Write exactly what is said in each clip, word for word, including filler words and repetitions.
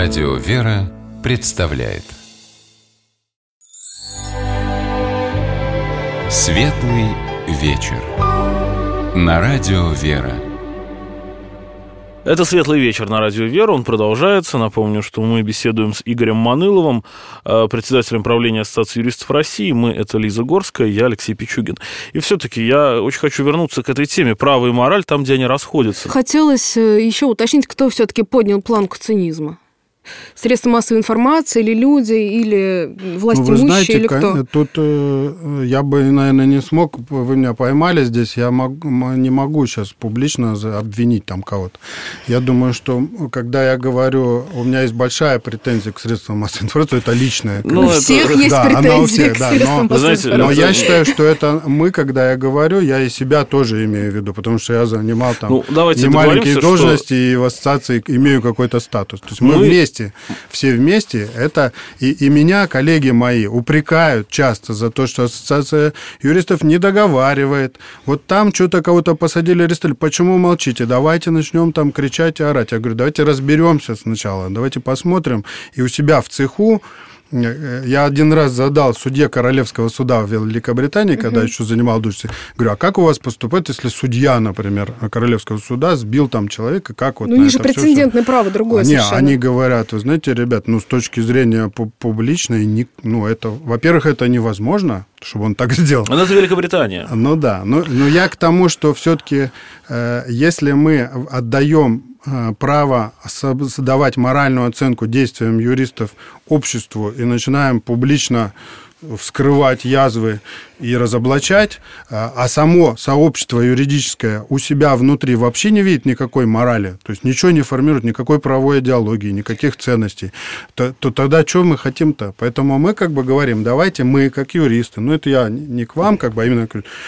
Радио «Вера» представляет Светлый вечер на Радио «Вера». Это «Светлый вечер» на Радио «Вера», он продолжается. Напомню, что мы беседуем с Игорем Маныловым, председателем правления Ассоциации юристов России. Мы — это Лиза Горская, я Алексей Пичугин. И все-таки я очень хочу вернуться к этой теме. Право и мораль там, где они расходятся. Хотелось еще уточнить, кто все-таки поднял планку цинизма. Средства массовой информации, или люди, или власть ну, вы имущие, знаете, или кто? Тут э, я бы, наверное, не смог, вы меня поймали здесь, я мог, не могу сейчас публично обвинить там кого-то. Я думаю, что когда я говорю, у меня есть большая претензия к средствам массовой информации, это личная. Ну, у это... всех есть да, претензии всех, к да, средствам но, массовой информации. Но я считаю, что это мы, когда я говорю, я и себя тоже имею в виду, потому что я занимал там ну, немаленькие должности что... и в ассоциации имею какой-то статус. То есть мы, мы... вместе все вместе, это и, и меня, коллеги мои, упрекают часто за то, что Ассоциация юристов не договаривает. Вот там что-то кого-то посадили, арестовали. Почему молчите? Давайте начнем там кричать и орать. Я говорю, давайте разберемся сначала, давайте посмотрим. И у себя в цеху я один раз задал судье Королевского суда в Великобритании, когда uh-huh. еще занимал должность, говорю, а как у вас поступать, если судья, например, Королевского суда сбил там человека, как вот ну, на у них же это прецедентное все... право другое Не, совершенно. Они говорят, вы знаете, ребят, ну, с точки зрения публичной, не, ну, это, во-первых, это невозможно, чтобы он так сделал. Но это Великобритания. Ну, да, но, но я к тому, что все-таки, э, если мы отдаем право создавать моральную оценку действиям юристов обществу и начинаем публично вскрывать язвы и разоблачать, а само сообщество юридическое у себя внутри вообще не видит никакой морали, то есть ничего не формирует, никакой правовой идеологии, никаких ценностей, то, то тогда что мы хотим-то? Поэтому мы как бы говорим, давайте мы, как юристы, ну это я не к вам, как бы, а именно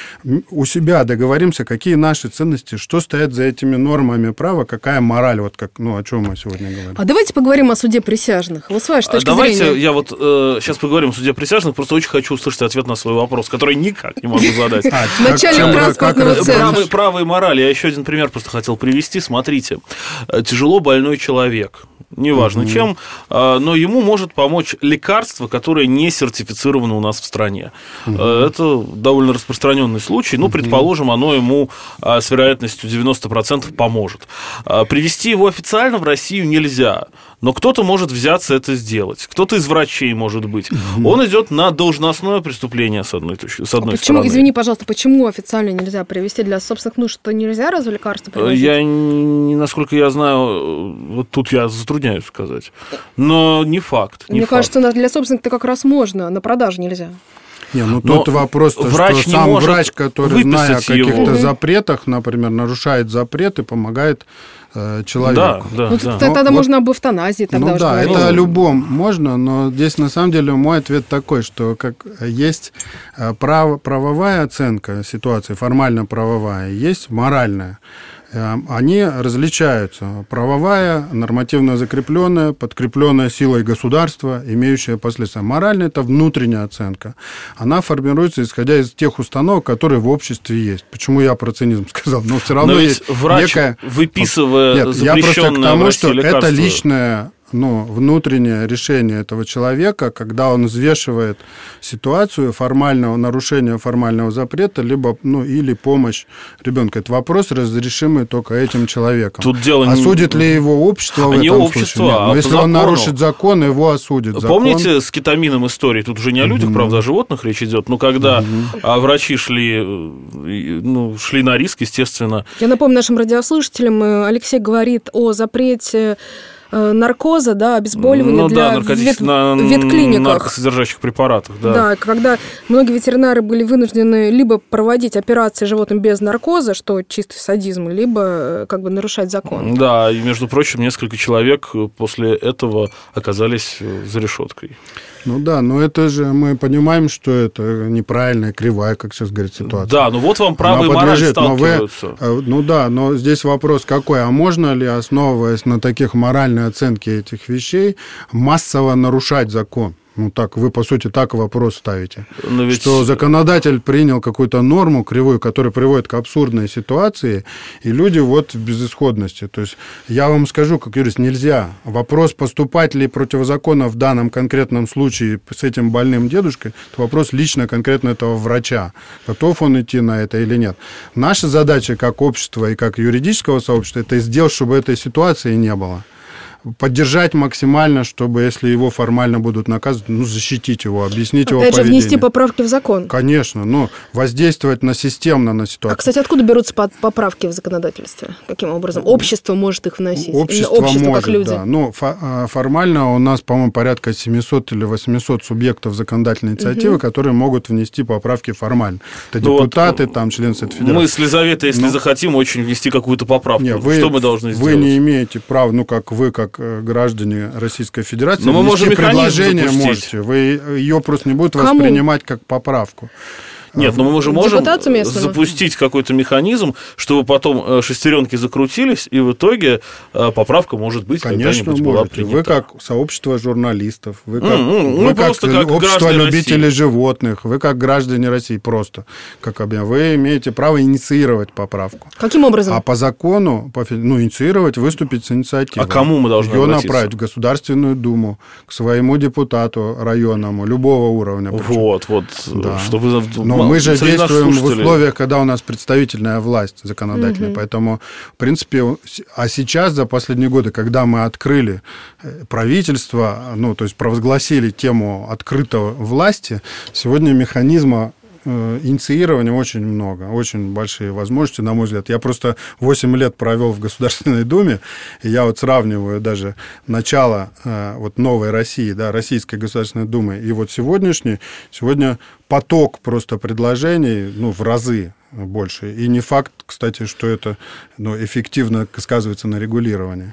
у себя договоримся, какие наши ценности, что стоят за этими нормами права, какая мораль, вот как, ну о чем мы сегодня говорим. А давайте поговорим о суде присяжных. Вот с вашей точки давайте зрения. Давайте я вот э, сейчас поговорим о суде присяжных, просто очень хочу услышать ответ на свой вопрос, который никак не могу задать. Начальник транспортного центра. Право и мораль. Я еще один пример просто хотел привести. Смотрите, тяжело больной человек, неважно угу. чем, но ему может помочь лекарство, которое не сертифицировано у нас в стране. Угу. Это довольно распространенный случай. Ну, предположим, оно ему с вероятностью девяносто процентов поможет. Привести его официально в Россию нельзя, но кто-то может взяться это сделать. Кто-то из врачей, может быть. Угу. Он идет на должностное преступление с одной, точки, с одной а почему, стороны. Извини, пожалуйста, почему официально нельзя привести для собственных нужд? Что нельзя разве лекарства привозить? Я, насколько я знаю, вот тут я затрудняюсь сказать. Но не факт. Не Мне факт. кажется, для собственных-то как раз можно, на продажу нельзя. Не, ну тут вопрос, что сам врач, который, зная о каких-то его. запретах, например, нарушает запреты, помогает э, человеку. Да, да, ну, да. Тогда но, можно об эвтаназии тогда ну, уже да, говорить. это о любом можно, но здесь на самом деле мой ответ такой, что как есть право, правовая оценка ситуации, формально-правовая, есть моральная. Они различаются. Правовая, нормативно закрепленная, подкрепленная силой государства, имеющая последствия. Моральная – это внутренняя оценка. Она формируется, исходя из тех установок, которые в обществе есть. Почему я про цинизм сказал? Но все равно Но ведь есть врач, некая... выписывая Нет, запрещенное я просто к тому, что лекарство... это личное... ну, внутреннее решение этого человека, когда он взвешивает ситуацию формального нарушения формального запрета, либо, ну, или помощь ребенку. Это вопрос, разрешимый только этим человеком. Тут дело осудит не... ли его общество а в не этом общество, случае? Нет. Но а если по он закону. нарушит закон, его осудит. Закон... Помните с кетамином истории? Тут уже не о людях, mm-hmm. правда, о животных речь идет. Но когда mm-hmm. врачи шли, ну, шли на риск, естественно. Я напомню нашим радиослушателям, Алексей говорит о запрете наркоза, да, обезболивания ну, для да, наркотических, вет... на ветклиниках. наркосодержащих препаратах. Да. да, когда многие ветеринары были вынуждены либо проводить операции животным без наркоза, что чистый садизм, либо как бы нарушать закон. Да, и, между прочим, несколько человек после этого оказались за решеткой. Ну да, но это же мы понимаем, что это неправильная, кривая, как сейчас говорит, ситуация. Да, ну вот вам право и мораль сталкиваются. Вы, ну да, но здесь вопрос какой, а можно ли, основываясь на таких моральной оценке этих вещей, массово нарушать закон? Ну, так, вы, по сути, так вопрос ставите. Ведь... Что законодатель принял какую-то норму кривую, которая приводит к абсурдной ситуации, и люди вот в безысходности. То есть я вам скажу, как юрист, нельзя. Вопрос, поступать ли противозаконно в данном конкретном случае с этим больным дедушкой, это вопрос лично конкретно этого врача. Готов он идти на это или нет. Наша задача как общества и как юридического сообщества, это сделать, чтобы этой ситуации не было. Поддержать максимально, чтобы, если его формально будут наказывать, ну, защитить его, объяснить его поведение. Опять же, внести поправки в закон. Конечно, но воздействовать на системно на ситуацию. А, кстати, откуда берутся поправки в законодательстве? Каким образом? Общество может их вносить? Общество, общество может, как люди. Да. Ну, формально у нас, по-моему, порядка семьсот или восемьсот субъектов законодательной инициативы, угу. которые могут внести поправки формально. Это ну депутаты, вот, там, члены Совета Федерации. Мы с Лизаветой, если но... захотим, очень внести какую-то поправку. Не, вы, что мы должны сделать? Вы не имеете права, ну, как вы, как граждане Российской Федерации, но мы можем предложение можете. Вы ее просто не будете Кому? воспринимать как поправку. Нет, но мы же можем запустить какой-то механизм, чтобы потом шестеренки закрутились, и в итоге поправка может быть когда-нибудь была принята. Вы как сообщество журналистов, вы как, mm-hmm. вы как, как общество любителей России. Животных, вы как граждане России просто, как вы имеете право инициировать поправку. Каким образом? А по закону, по, ну, инициировать, выступить с инициативой. А кому мы должны ее обратиться? Направить в Государственную Думу, к своему депутату районному, любого уровня. Вот, вот, да. чтобы... Но мы же действуем в условиях, когда у нас представительная власть законодательная. Угу. Поэтому, в принципе, а сейчас, за последние годы, когда мы открыли правительство, ну, то есть провозгласили тему открытого власти, сегодня механизма инициирования очень много, очень большие возможности, на мой взгляд. Я просто восемь лет провел в Государственной Думе, и я вот сравниваю даже начало вот новой России, да, Российской Государственной Думы, и вот сегодняшний, сегодня поток просто предложений, ну, в разы больше. И не факт, кстати, что это, ну, эффективно сказывается на регулировании.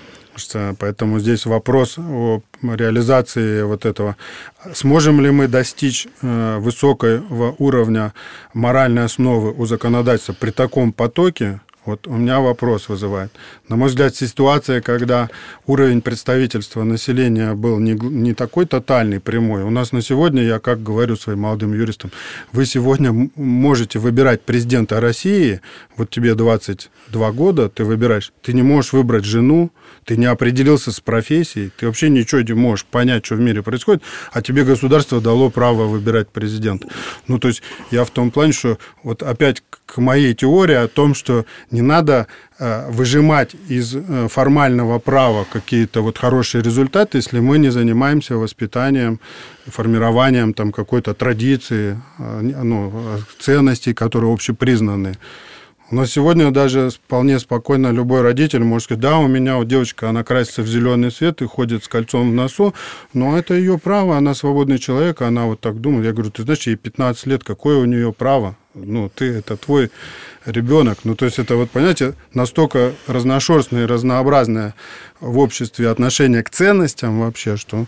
Поэтому здесь вопрос о реализации вот этого. Сможем ли мы достичь высокого уровня моральной основы у законодательства при таком потоке? Вот у меня вопрос вызывает. На мой взгляд, ситуация, когда уровень представительства населения был не, не такой тотальный, прямой. У нас на сегодня, я как говорю своим молодым юристам, вы сегодня можете выбирать президента России, вот тебе двадцать два года, ты выбираешь, ты не можешь выбрать жену, ты не определился с профессией, ты вообще ничего не можешь понять, что в мире происходит, а тебе государство дало право выбирать президента. Ну, то есть я в том плане, что вот опять к моей теории о том, что не надо выжимать из формального права какие-то вот хорошие результаты, если мы не занимаемся воспитанием, формированием там какой-то традиции, ну, ценностей, которые общепризнаны. У нас сегодня даже вполне спокойно любой родитель может сказать, да, у меня вот девочка, она красится в зеленый цвет и ходит с кольцом в носу, но это ее право, она свободный человек, она вот так думает. Я говорю, ты знаешь, ей пятнадцать лет, какое у нее право? Ну, ты, это твой ребенок. Ну, то есть это, вот, понимаете, настолько разношерстное и разнообразное в обществе отношение к ценностям вообще, что...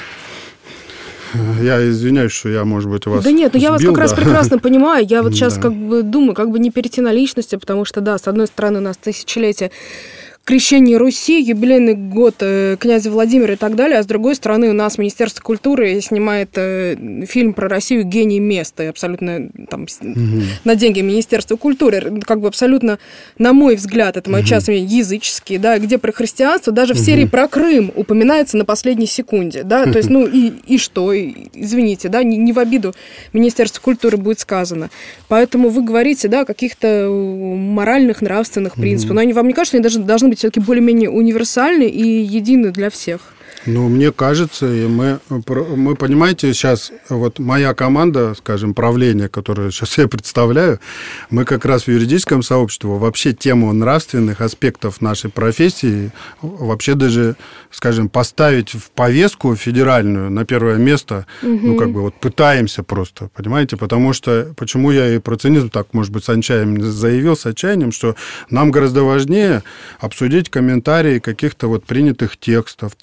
Я извиняюсь, что я, может быть, вас Да нет, ну я вас как да. раз прекрасно понимаю. Я вот сейчас да. как бы думаю, как бы не перейти на личности, потому что, да, с одной стороны, у нас тысячелетие крещение Руси, юбилейный год князя Владимира и так далее, а с другой стороны у нас Министерство культуры снимает фильм про Россию «Гений места», и абсолютно там, угу. на деньги Министерства культуры, как бы абсолютно, на мой взгляд, это мое угу. частное языческие, да, где про христианство даже в угу. серии про Крым упоминается на последней секунде, да, то есть, ну и, и что, и, извините, да, не, не в обиду Министерства культуры будет сказано. Поэтому вы говорите, да, о каких-то моральных, нравственных принципах, угу. но они вам не кажется, что они даже должны быть все-таки более-менее универсальны и едины для всех? Ну, мне кажется, и мы, мы, понимаете, сейчас вот моя команда, скажем, правление, которое сейчас я представляю, мы как раз в юридическом сообществе вообще тему нравственных аспектов нашей профессии вообще даже, скажем, поставить в повестку федеральную на первое место, угу. ну, как бы вот пытаемся просто, понимаете, потому что, почему я и про цинизм так, может быть, с отчаянием заявил, с отчаянием, что нам гораздо важнее обсудить комментарии каких-то вот принятых текстов, там, разобрать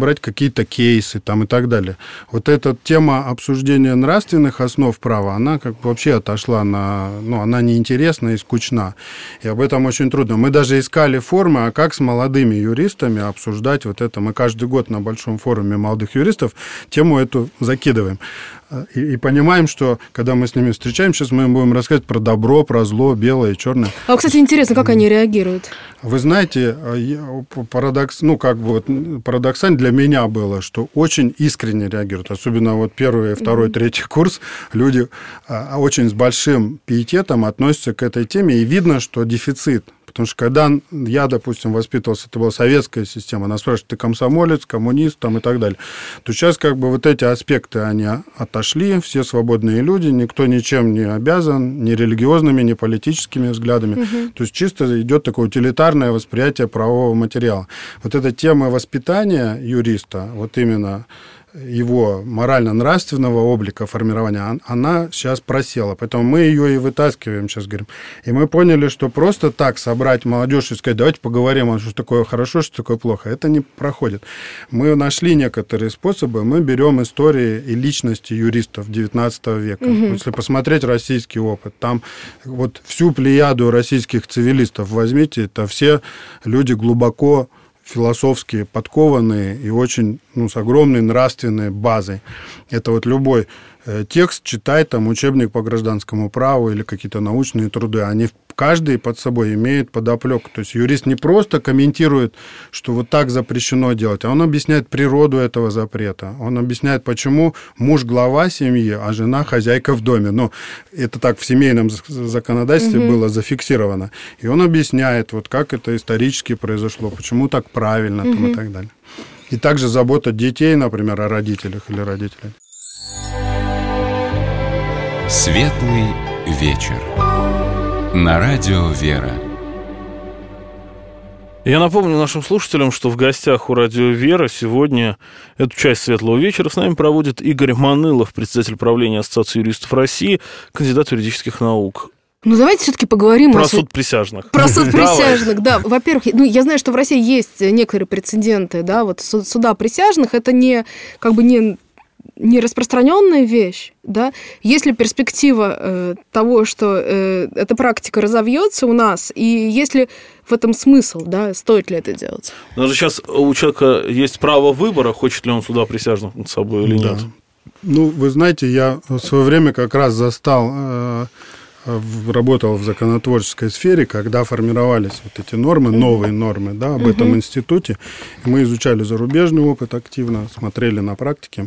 брать какие-то кейсы там, и так далее. Вот эта тема обсуждения нравственных основ права, она как бы вообще отошла на... Ну, она неинтересна и скучна. И об этом очень трудно. Мы даже искали формы, а как с молодыми юристами обсуждать вот это. Мы каждый год на большом форуме молодых юристов тему эту закидываем. И, и понимаем, что когда мы с ними встречаемся, сейчас мы им будем рассказывать про добро, про зло, белое и черное. А, кстати, интересно, как они реагируют? Вы знаете, парадокс, ну, как бы вот парадоксально для меня было, что очень искренне реагируют. Особенно вот первый, второй, третий курс. Люди очень с большим пиететом относятся к этой теме, и видно, что дефицит. Потому что когда я, допустим, воспитывался, это была советская система, нас спрашивают, ты комсомолец, коммунист там, и так далее, то сейчас как бы вот эти аспекты, они отошли, все свободные люди, никто ничем не обязан, ни религиозными, ни политическими взглядами. Угу. То есть чисто идет такое утилитарное восприятие правового материала. Вот эта тема воспитания юриста, вот именно его морально-нравственного облика формирования, она сейчас просела. Поэтому мы ее и вытаскиваем, сейчас говорим. И мы поняли, что просто так собрать молодежь и сказать, давайте поговорим, что такое хорошо, что такое плохо, это не проходит. Мы нашли некоторые способы. Мы берем истории и личности юристов девятнадцатого века. Угу. Если посмотреть российский опыт, там вот всю плеяду российских цивилистов возьмите, это все люди глубоко философски подкованные и очень, ну, с огромной нравственной базой. Это вот любой э, текст читай, там, учебник по гражданскому праву или какие-то научные труды, они каждый под собой имеет подоплеку. То есть юрист не просто комментирует, что вот так запрещено делать, а он объясняет природу этого запрета. Он объясняет, почему муж глава семьи, а жена хозяйка в доме. Ну, это так в семейном законодательстве угу. было зафиксировано. И он объясняет, вот как это исторически произошло, почему так правильно угу. там, и так далее. И также забота детей, например, о родителях или родителях. Светлый вечер. На радио «Вера». Я напомню нашим слушателям, что в гостях у радио «Вера» сегодня эту часть «Светлого вечера» с нами проводит Игорь Манылов, председатель правления Ассоциации юристов России, кандидат юридических наук. Ну, давайте все-таки поговорим про о суд присяжных. Про суд присяжных, да. Во-первых, ну, я знаю, что в России есть некоторые прецеденты, да, вот суда присяжных, это не, как бы не... не распространенная вещь, да, есть ли перспектива э, того, что э, эта практика разовьется у нас, и есть ли в этом смысл, да, стоит ли это делать? Даже сейчас у человека есть право выбора, хочет ли он суда присяжных над собой или да. нет. Ну, вы знаете, я в свое время как раз застал, э, работал в законотворческой сфере, когда формировались вот эти нормы, новые нормы, да, об этом институте, и мы изучали зарубежный опыт активно, смотрели на практике.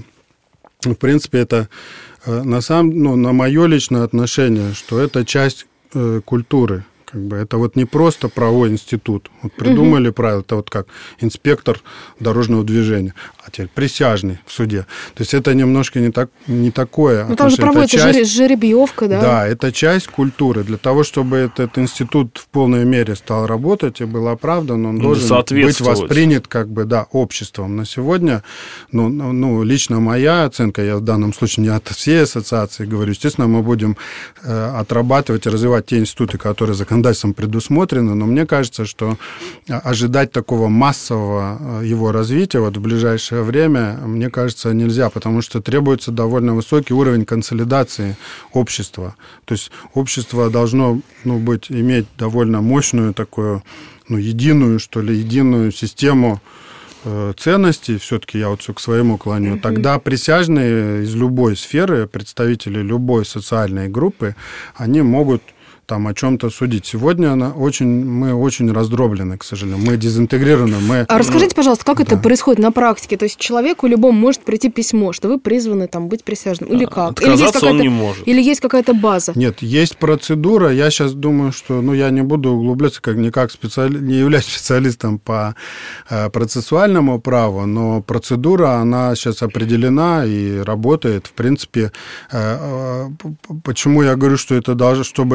В принципе, это на, сам, ну, на мое личное отношение, что это часть э, культуры. Как бы это вот не просто правовой институт. Вот придумали угу. правила, это вот как инспектор дорожного движения, а теперь присяжный в суде. То есть это немножко не, так, не такое. Ну, там же проводится часть, жеребьевка, да? Да, это часть культуры. Для того, чтобы этот институт в полной мере стал работать и был оправдан, он должен быть воспринят как бы, да, обществом. На сегодня, ну, ну, лично моя оценка, я в данном случае не от всей ассоциации говорю, естественно, мы будем э, отрабатывать и развивать те институты, которые законодательством предусмотрены, но мне кажется, что ожидать такого массового его развития вот в ближайшее время, мне кажется, нельзя, потому что требуется довольно высокий уровень консолидации общества. То есть общество должно, ну, быть, иметь довольно мощную такую, ну, единую, что ли, единую систему ценностей, все-таки я вот все к своему клоню, mm-hmm. тогда присяжные из любой сферы, представители любой социальной группы, они могут там о чем-то судить. Сегодня она очень, мы очень раздроблены, к сожалению. Мы дезинтегрированы. Мы... А расскажите, пожалуйста, как да. это происходит на практике? То есть человеку любому может прийти письмо, что вы призваны там быть присяжным. Или как? Отказаться или есть он не может. Или есть какая-то база? Нет, есть процедура. Я сейчас думаю, что... Ну, я не буду углубляться, как никак специали... не являюсь специалистом по э, процессуальному праву, но процедура, она сейчас определена и работает. В принципе, э, э, почему я говорю, что это должно, чтобы это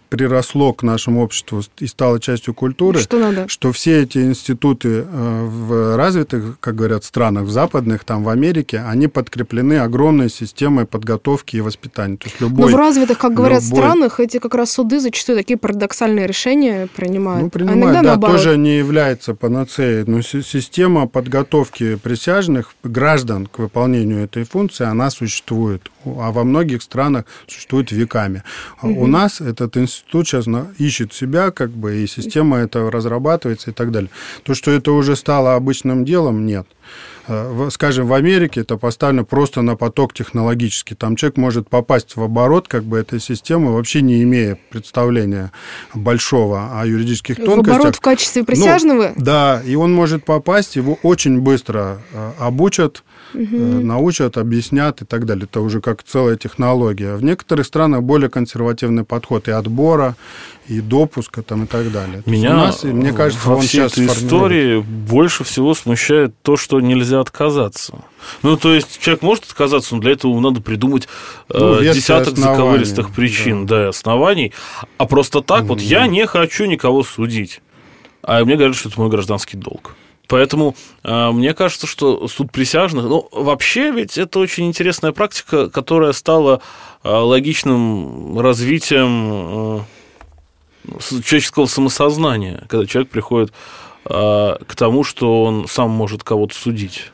приросло к нашему обществу и стало частью культуры, что, надо? что все эти институты в развитых, как говорят, странах, в западных, там, в Америке, они подкреплены огромной системой подготовки и воспитания. То есть любой, Но в развитых, как говорят, любой... странах, эти как раз суды зачастую такие парадоксальные решения принимают. Ну, принимают, а иногда да, наоборот. тоже не является панацеей, но система подготовки присяжных граждан к выполнению этой функции, она существует, а во многих странах существует веками. Угу. У нас этот институт сейчас ищет себя, как бы, и система эта разрабатывается и так далее. То, что это уже стало обычным делом, нет. Скажем, в Америке это поставлено просто на поток технологический. Там человек может попасть в оборот как бы этой системы, вообще не имея представления большого о юридических тонкостях. В оборот в качестве присяжного? Ну, да, и он может попасть, его очень быстро обучат, угу. научат, объяснят и так далее. Это уже как целая технология. В некоторых странах более консервативный подход и отбора, и допуска там, и так далее. Меня у нас, мне кажется, во он всей сейчас этой истории больше всего смущает то, что нельзя отказаться. Ну, то есть человек может отказаться, но для этого надо придумать ну, э, десяток заковыристых причин, да. Да, оснований. А просто так mm-hmm. вот я не хочу никого судить. А мне говорят, что это мой гражданский долг. Поэтому э, мне кажется, что суд присяжных... Ну, вообще ведь это очень интересная практика, которая стала э, логичным развитием... Э, человеческого самосознания, когда человек приходит а, к тому, что он сам может кого-то судить.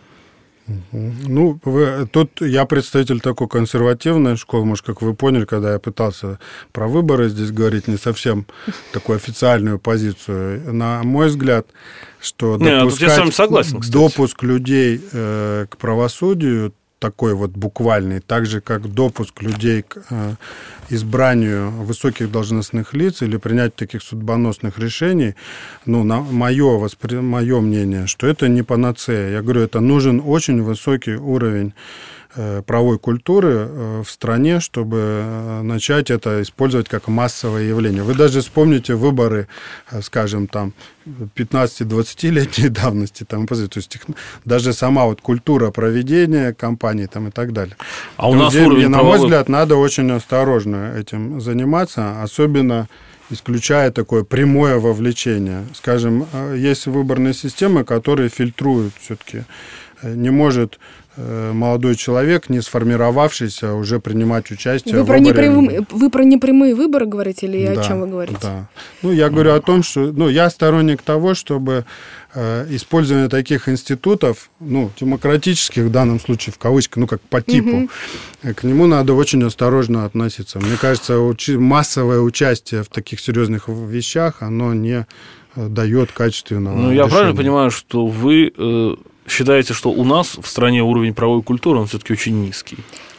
Ну, вы, тут я представитель такой консервативной школы, может, как вы поняли, когда я пытался про выборы здесь говорить, не совсем такую официальную позицию. На мой взгляд, что не, допускать я с вами согласен, допуск людей э, к правосудию такой вот буквальный, так же, как допуск людей к э, избранию высоких должностных лиц или принятию таких судьбоносных решений, ну, на мое, воспри... мое мнение, что это не панацея. Я говорю, это нужен очень высокий уровень э, правовой культуры э, в стране, чтобы э, начать это использовать как массовое явление. Вы даже вспомните выборы, э, скажем, там, пятнадцати-двадцатилетней давности, там, то есть даже сама вот культура проведения кампаний там, и так далее. А у нас здесь, уровень на правовых... мой взгляд, надо очень осторожно этим заниматься, особенно исключая такое прямое вовлечение. Скажем, есть выборные системы, которые фильтруют все-таки. Не может молодой человек, не сформировавшийся, уже принимать участие вы в про выборе. Непрямые, вы про непрямые выборы говорите или да, о чем вы говорите? Да. Ну, я говорю о том, что ну, я сторонник того, чтобы э, использование таких институтов, ну, демократических в данном случае, в кавычках, ну, как по типу, угу. к нему надо очень осторожно относиться. Мне кажется, учи- массовое участие в таких серьезных вещах, оно не дает качественного Ну, я решения. правильно понимаю, что вы... Э... считаете, что у нас в стране уровень правовой культуры, он все-таки очень низкий?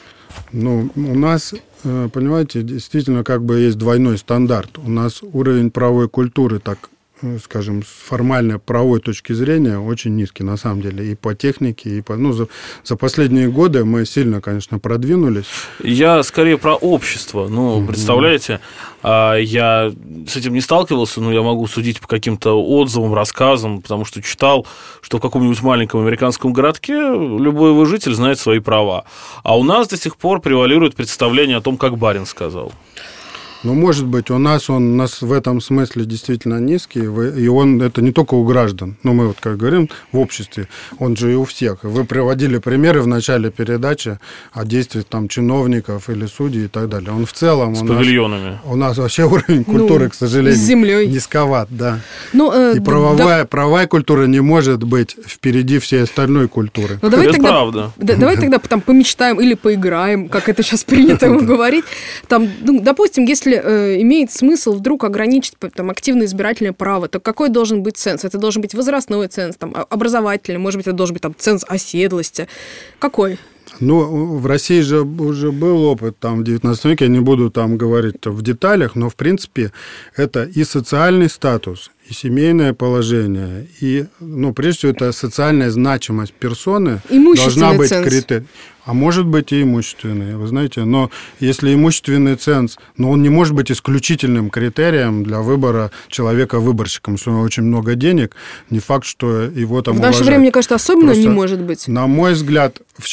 Ну, у нас, понимаете, действительно как бы есть двойной стандарт. У нас уровень правовой культуры, так скажем, с формальной правовой точки зрения очень низкий, на самом деле, и по технике, и по... Ну, за, за последние годы мы сильно, конечно, продвинулись. Я скорее про общество. Ну, mm-hmm. представляете, я с этим не сталкивался, но я могу судить по каким-то отзывам, рассказам, потому что читал, что в каком-нибудь маленьком американском городке любой его житель знает свои права. А у нас до сих пор превалирует представление о том, как барин сказал. Ну, может быть, у нас он у нас в этом смысле действительно низкий, и он это не только у граждан, но мы вот как говорим в обществе, он же и у всех. Вы приводили примеры в начале передачи о действиях там чиновников или судей и так далее. Он в целом с у павильонами. Нас, у нас вообще уровень культуры, ну, к сожалению, с землей. Низковат, да. Ну, э, и правовая, да... правовая культура не может быть впереди всей остальной культуры. Ну, давай это тогда, правда. Да, давай тогда там помечтаем или поиграем, как это сейчас принято говорить. Там, ну, допустим, если э, имеет смысл вдруг ограничить там, активное избирательное право, то какой должен быть ценз? Это должен быть возрастной ценз, там, образовательный, может быть, это должен быть там, ценз оседлости. Какой? Ну, в России же уже был опыт там, в девятнадцатом веке, я не буду там говорить в деталях, но, в принципе, это и социальный статус, и семейное положение, и, ну, прежде всего, это социальная значимость персоны должна быть критерием. А может быть и имущественный, вы знаете, но если имущественный ценз, но он не может быть исключительным критерием для выбора человека-выборщиком, если у него очень много денег, не факт, что его там уважают. В наше время, мне кажется, особенно Просто, не может быть. На мой взгляд, сейчас в чем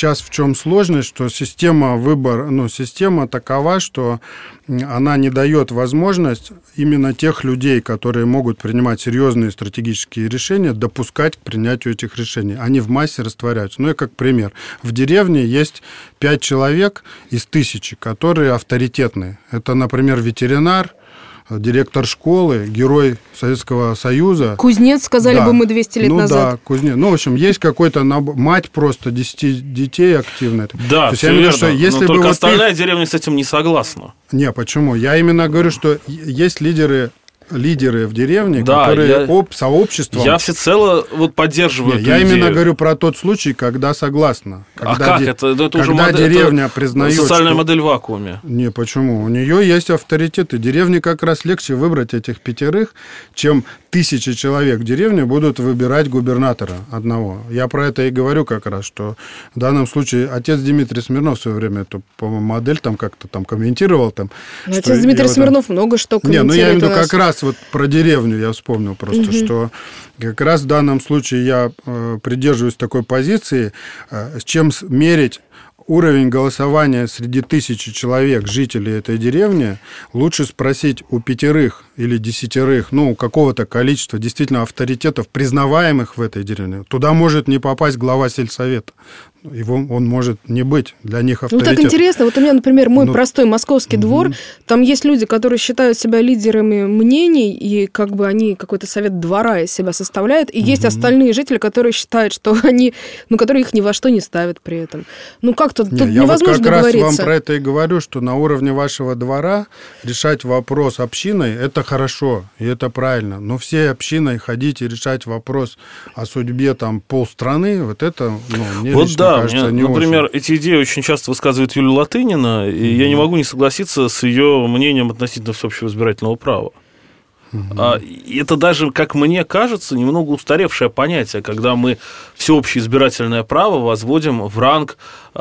чем сложность, что система выбора, ну, система такова, что она не дает возможность именно тех людей, которые могут принимать серьезные стратегические решения, допускать к принятию этих решений. Они в массе растворяются. Ну, и как пример. В деревне есть пять человек из тысячи, которые авторитетные. Это, например, ветеринар, директор школы, герой Советского Союза. Кузнец, сказали да. бы мы двести лет ну, назад. Да, кузнец. Ну, в общем, есть какой-то набор, мать просто десяти детей активная. Да, То все верно, именно, что если но бы только вот остальная их... деревня с этим не согласна. Не, почему? Я именно говорю, что есть лидеры... лидеры в деревне, да, которые я, об сообществом... Я всецело вот поддерживаю Не, эту я идею. именно говорю про тот случай, когда согласна. Когда а как де... это? Это когда уже модель, деревня это признает, социальная что... модель в вакууме. Не, почему? У нее есть авторитеты. Деревне как раз легче выбрать этих пятерых, чем тысячи человек в деревне будут выбирать губернатора одного. Я про это и говорю как раз, что в данном случае отец Дмитрий Смирнов в свое время эту, по-моему, модель там как-то там комментировал. Там, отец Дмитрий Смирнов там... много что комментирует. Не, ну я имею в виду как раз вот про деревню я вспомнил просто, угу. что как раз в данном случае я э, придерживаюсь такой позиции, э, с чем мерить уровень голосования среди тысячи человек, жителей этой деревни, лучше спросить у пятерых или десятерых, ну, у какого-то количества действительно авторитетов, признаваемых в этой деревне. Туда может не попасть глава сельсовета. Его, он может не быть для них авторитетом. Ну, так интересно. Вот у меня, например, мой ну, простой московский угу. двор, там есть люди, которые считают себя лидерами мнений, и как бы они какой-то совет двора из себя составляют, и угу. есть остальные жители, которые считают, что они, ну, которые их ни во что не ставят при этом. Ну, как тут, не, тут я невозможно вот как договориться. раз вам про это и говорю, что на уровне вашего двора решать вопрос общиной – это хорошо, и это правильно. Но всей общиной ходить и решать вопрос о судьбе там полстраны, вот это, ну, мне вот лично да, кажется, мне, не например, очень. эти идеи очень часто высказывает Юлия Латынина, и mm-hmm. я не могу не согласиться с ее мнением относительно всеобщего избирательного права. Mm-hmm. А, это даже, как мне кажется, немного устаревшее понятие, когда мы всеобщее избирательное право возводим в ранг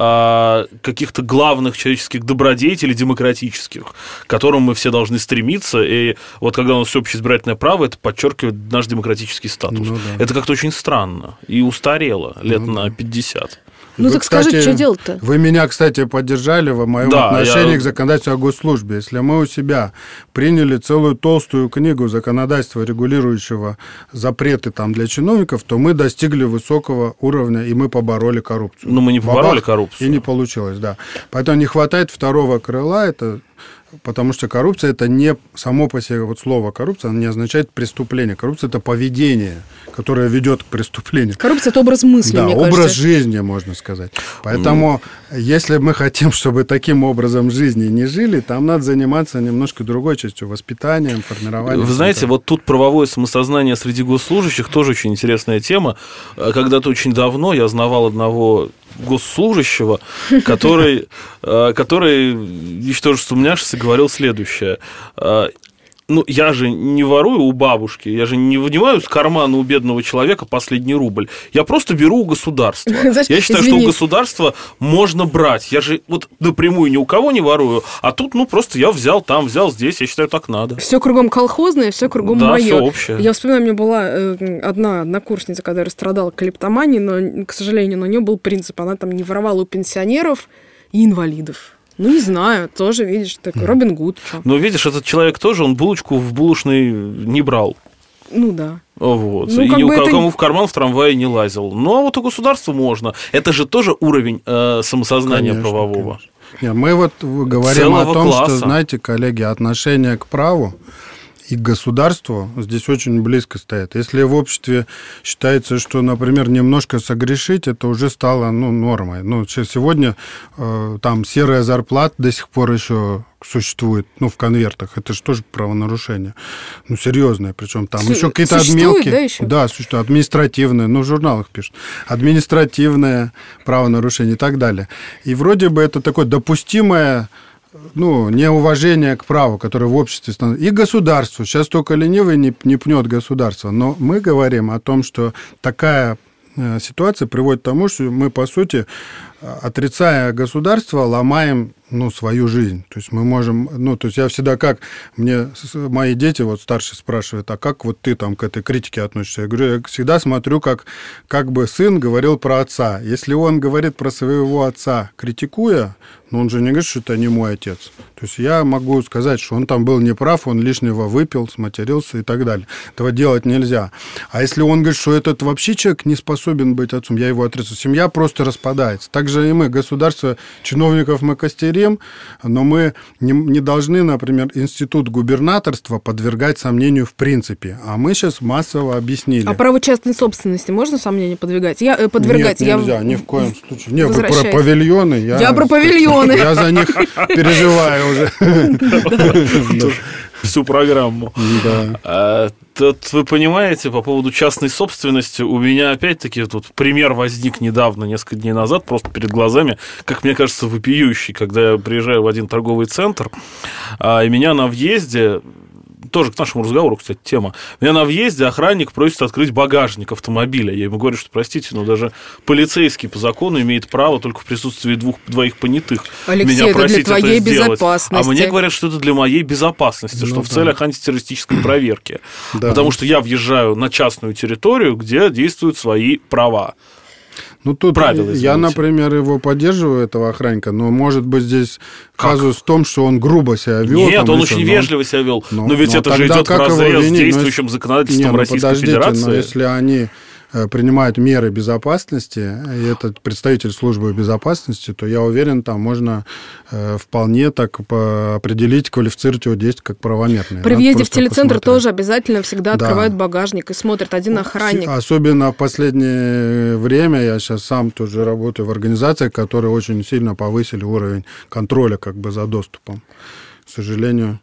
а, каких-то главных человеческих добродетелей демократических, к которым мы все должны стремиться, и вот когда у нас всеобщее избирательное право, это подчеркивает наш демократический статус. Ну, да. Это как-то очень странно и устарело лет ну, на пятьдесят. Ну, вы, так кстати, скажи, что делать-то? Вы меня, кстати, поддержали в моем да, отношении я... к законодательству о госслужбе. Если мы у себя приняли целую толстую книгу законодательства, регулирующего запреты там для чиновников, то мы достигли высокого уровня, и мы побороли коррупцию. Ну, мы не побороли Бабах, коррупцию. И не получилось, да. Поэтому не хватает второго крыла, это... Потому что коррупция – это не само по себе, вот слово коррупция, оно не означает преступление. Коррупция – это поведение, которое ведет к преступлению. Коррупция – это образ мысли, да, мне образ кажется. жизни, можно сказать. Поэтому, mm. если мы хотим, чтобы таким образом жизни не жили, там надо заниматься немножко другой частью, воспитанием, формированием. Вы знаете, вот тут правовое самосознание среди госслужащих тоже очень интересная тема. Когда-то очень давно я знавал одного госслужащего, который, который ничтожество умняшися говорил следующее. Ну, я же не ворую у бабушки, я же не вынимаю из кармана у бедного человека последний рубль. Я просто беру у государства. Я считаю, что у государства можно брать. Я же вот напрямую ни у кого не ворую, а тут, ну, просто я взял там, взял здесь, я считаю, так надо. Все кругом колхозное, все кругом да, мое. Все общее. Я вспоминаю, у меня была одна однокурсница, которая страдала клептоманией, но, к сожалению, у нее был принцип, она там не воровала у пенсионеров и инвалидов. Ну, не знаю, тоже, видишь, такой Робин Гуд. Но, видишь, этот человек тоже, он булочку в булочной не брал. Ну, да. Вот. Ну, и ни у кого это... в карман в трамвае не лазил. Ну, а вот у государства можно. Это же тоже уровень э, самосознания конечно, правового. Конечно. Нет, мы вот говорим Целого о том, класса. Что, знаете, коллеги, отношение к праву и к государству здесь очень близко стоят. Если в обществе считается, что, например, немножко согрешить, это уже стало ну, нормой. Ну, сегодня э, там серая зарплата до сих пор еще существует, ну, в конвертах. Это же тоже правонарушение. Ну, серьезное. Причем там С- еще какие-то мелкие... Да, еще? Да, существует. Административное. Ну, в журналах пишут. Административное правонарушение и так далее. И вроде бы это такое допустимое ну, неуважение к праву, которое в обществе становится. И государству. Сейчас только ленивый не, не пнет государство. Но мы говорим о том, что такая ситуация приводит к тому, что мы, по сути, отрицая государство, ломаем ну, свою жизнь. То есть мы можем... Ну, то есть я всегда как... Мне мои дети, вот старшие, спрашивают, а как вот ты там к этой критике относишься? Я говорю, я всегда смотрю, как, как бы сын говорил про отца. Если он говорит про своего отца, критикуя, но он же не говорит, что это не мой отец. То есть я могу сказать, что он там был неправ, он лишнего выпил, сматерился и так далее. Этого делать нельзя. А если он говорит, что этот вообще человек не способен быть отцом, я его отрицаю. Семья просто распадается. Так же и мы, государство, чиновников мы костерим, но мы не, не должны, например, институт губернаторства подвергать сомнению в принципе. А мы сейчас массово объяснили. А право частной собственности можно сомнению подвигать? Я, э, подвергать? Нет, нельзя, я... ни в коем случае. Нет, про павильоны. Я, я про павильоны. Я за них переживаю уже. Всю программу. Да. Тут вы понимаете, по поводу частной собственности, у меня опять-таки тут пример возник недавно, несколько дней назад, просто перед глазами, как мне кажется, вопиющий, когда я приезжаю в один торговый центр, и меня на въезде... Тоже к нашему разговору, кстати, тема. Меня на въезде охранник просит открыть багажник автомобиля. Я ему говорю, что, простите, но даже полицейский по закону имеет право только в присутствии двух, двоих понятых Алексей, меня это просить для твоей это сделать. Безопасности. А мне говорят, что это для моей безопасности, ну, что да. в целях антитеррористической проверки. Да. Потому что я въезжаю на частную территорию, где действуют свои права. Ну, тут правила, я, например, его поддерживаю, этого охранника, но, может быть, здесь как? казус в том, что он грубо себя вел. Нет, там, он очень но... вежливо себя вел. Но, но ведь но это же идет вразрез с действующим но... законодательством Не, ну, Российской Федерации. Но если они принимают меры безопасности, и это представитель службы безопасности, то я уверен, там можно вполне так определить, квалифицировать его действия как правомерные. При въезде в телецентр посмотреть. Тоже обязательно всегда да. открывают багажник и смотрят один охранник. Особенно в последнее время, я сейчас сам тоже работаю в организации, которые очень сильно повысили уровень контроля как бы за доступом. К сожалению...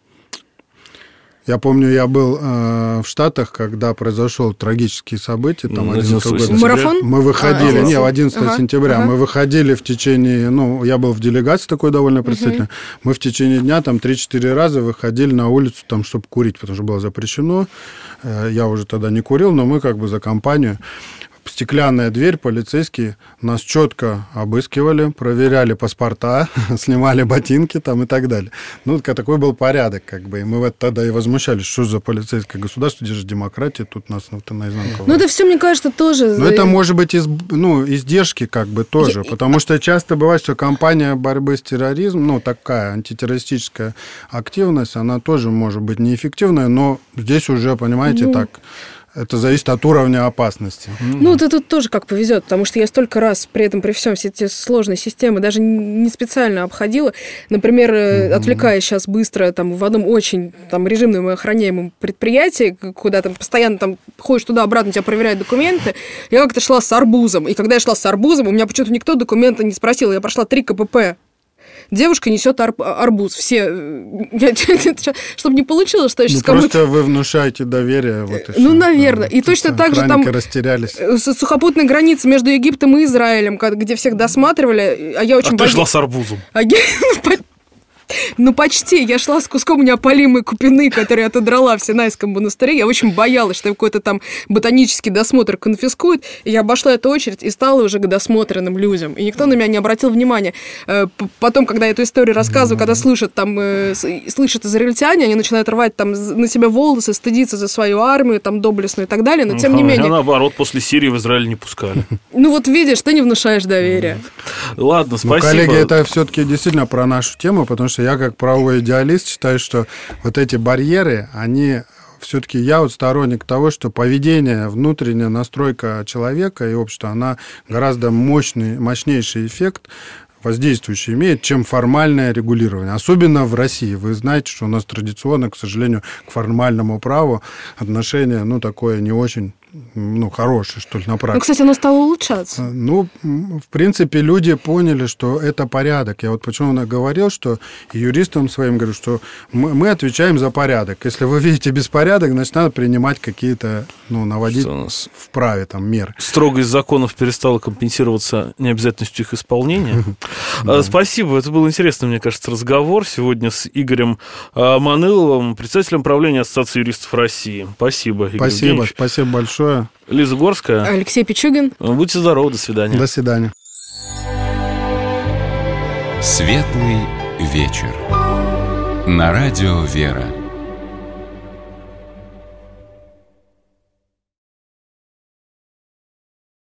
Я помню, я был э, в Штатах, когда произошел трагические события. Там одиннадцатого года. Марафон? Мы выходили, а, не, одиннадцатого ага, сентября, ага. мы выходили в течение, ну, я был в делегации такой довольно представительной, угу. мы в течение дня там три-четыре раза выходили на улицу, там, чтобы курить, потому что было запрещено. Я уже тогда не курил, но мы как бы за компанию. Стеклянная дверь, полицейские нас четко обыскивали, проверяли паспорта, снимали ботинки там и так далее. Ну, такой был порядок, как бы. И мы вот тогда и возмущались, что за полицейское государство, где же демократия, тут нас ну, наизнанку. Ну, это все, мне кажется, тоже... Но это может быть из, ну, издержки, как бы, тоже. Я... Потому что часто бывает, что кампания борьбы с терроризмом, ну, такая антитеррористическая активность, она тоже может быть неэффективная, но здесь уже, понимаете, ну... так... Это зависит от уровня опасности. Ну, это тут тоже как повезет, потому что я столько раз при этом, при всем, все эти сложные системы даже не специально обходила. Например, mm-hmm. отвлекаясь сейчас быстро там, в одном очень там, режимном и охраняемом предприятии, куда там постоянно там, ходишь туда-обратно, тебя проверяют документы, я как-то шла с арбузом. И когда я шла с арбузом, у меня почему-то никто документа не спросил. Я прошла три ка пэ пэ. Девушка несет ар- арбуз. Все. Чтобы не получилось, что я сейчас ну, кому-то... Просто вы внушаете доверие. Вот и ну, все. наверное. И точно так же там... растерялись. Сухопутная граница между Египтом и Израилем, где всех досматривали. А я очень... А ты шла с арбузом. А я... Ну, почти. Я шла с куском неопалимой купины, которую я отодрала в Синайском монастыре. Я очень боялась, что какой-то там ботанический досмотр конфискуют. И я обошла эту очередь и стала уже к досмотренным людям. И никто на меня не обратил внимания. Потом, когда я эту историю рассказываю, когда слышат, там, слышат израильтяне, они начинают рвать там, на себя волосы, стыдиться за свою армию, там, доблестную и так далее. Но, тем не менее... А наоборот, после Сирии в Израиль не пускали. Ну, вот видишь, ты не внушаешь доверия. Ладно, спасибо. Ну, коллеги, это все-таки действительно про нашу тему, потому что я как правовой идеалист считаю, что вот эти барьеры, они все-таки, я вот сторонник того, что поведение, внутренняя настройка человека и общества, она гораздо мощный, мощнейший эффект воздействующий имеет, чем формальное регулирование. Особенно в России. Вы знаете, что у нас традиционно, к сожалению, к формальному праву отношение, ну, такое не очень... ну, хороший, что ли, на практике. Ну, кстати, оно стало улучшаться. Ну, в принципе, люди поняли, что это порядок. Я вот почему говорил, что юристам своим говорю, что мы, мы отвечаем за порядок. Если вы видите беспорядок, значит, надо принимать какие-то, ну, наводить вправе там меры. Строгость законов перестала компенсироваться необязательностью их исполнения. Спасибо. Это был интересный, мне кажется, разговор сегодня с Игорем Маныловым, председателем правления Ассоциации юристов России. Спасибо, Игорь Спасибо, Евгеньевич. спасибо большое. Лиза Горская. Алексей Пичугин. Будьте здоровы, до свидания. До свидания. Светлый вечер. На радио «Вера».